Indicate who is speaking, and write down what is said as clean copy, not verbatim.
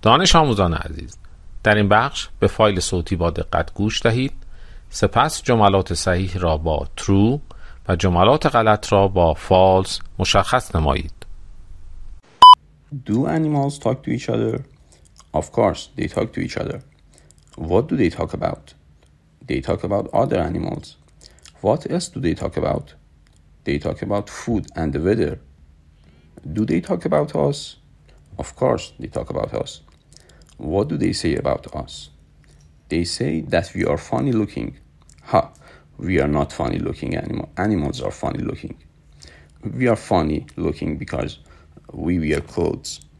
Speaker 1: دانش آموزان عزیز، در این بخش به فایل صوتی با دقت گوش دهید. سپس جملات صحیح را با true و جملات غلط را با false مشخص نمایید.
Speaker 2: Do animals talk to each other? Of course, they talk to each other. What do they talk about? They talk about other animals. What else do they talk about? They talk about food and the weather. Do they talk about us? Of course, they talk about us. What do they say about us? They say that we are funny looking. Ha! We are not funny looking animals are funny looking. We are funny looking because we wear clothes.